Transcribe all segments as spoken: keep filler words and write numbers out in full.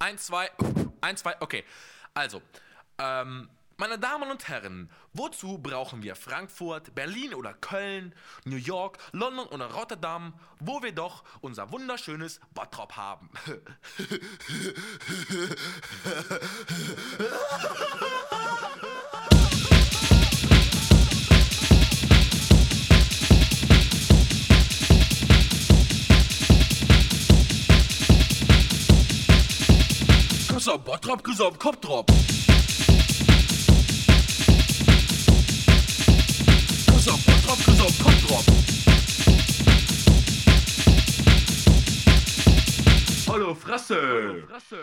Eins, zwei, eins, zwei, okay. Also, ähm, meine Damen und Herren, wozu brauchen wir Frankfurt, Berlin oder Köln, New York, London oder Rotterdam, wo wir doch unser wunderschönes Bottrop haben? Grüß auf Bottrop, grüß auf Kopfdrop. Grüß auf Bottrop, grüß auf Kopfdrop. Hallo Fresse. Hallo Fresse.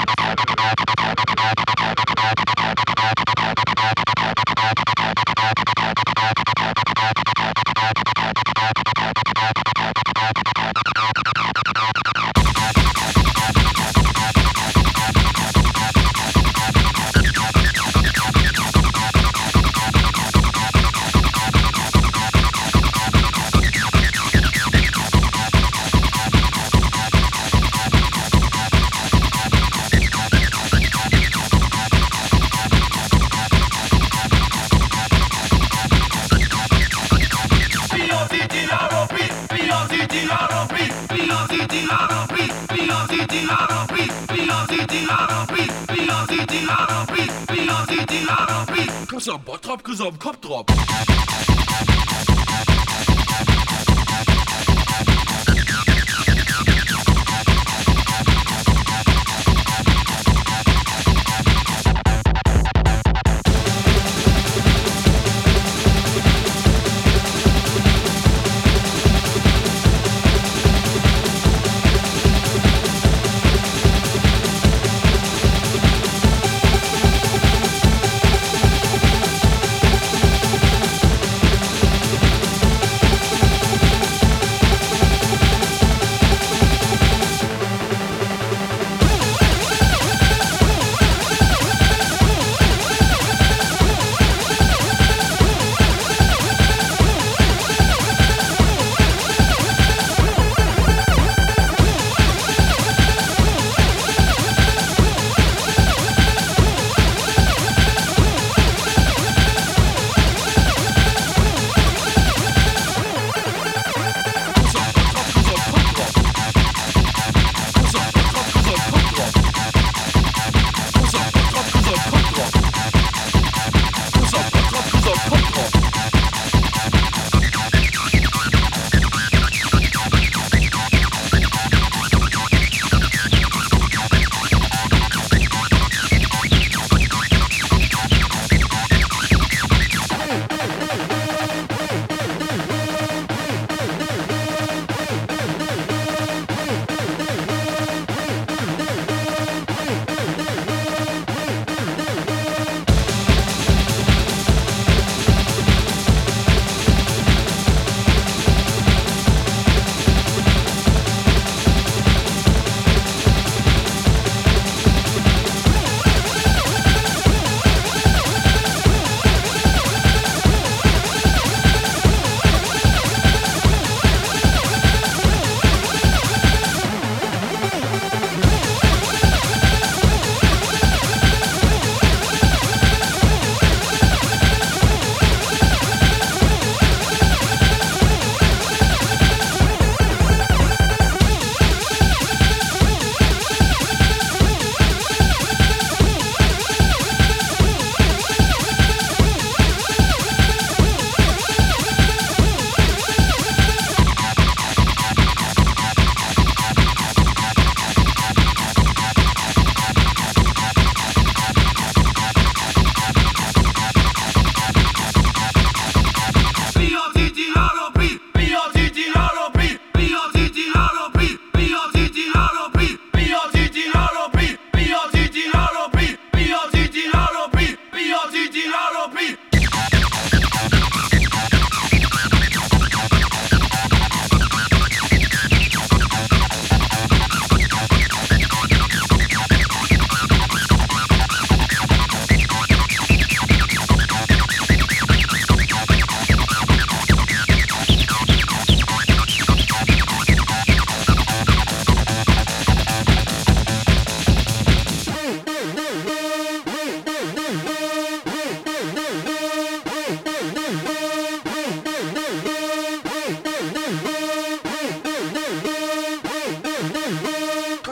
Grüß auf Bottrop, grüß auf Kopfdrop.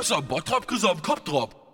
Kriegst du am Bottrop, kriegst du am Kopf drauf.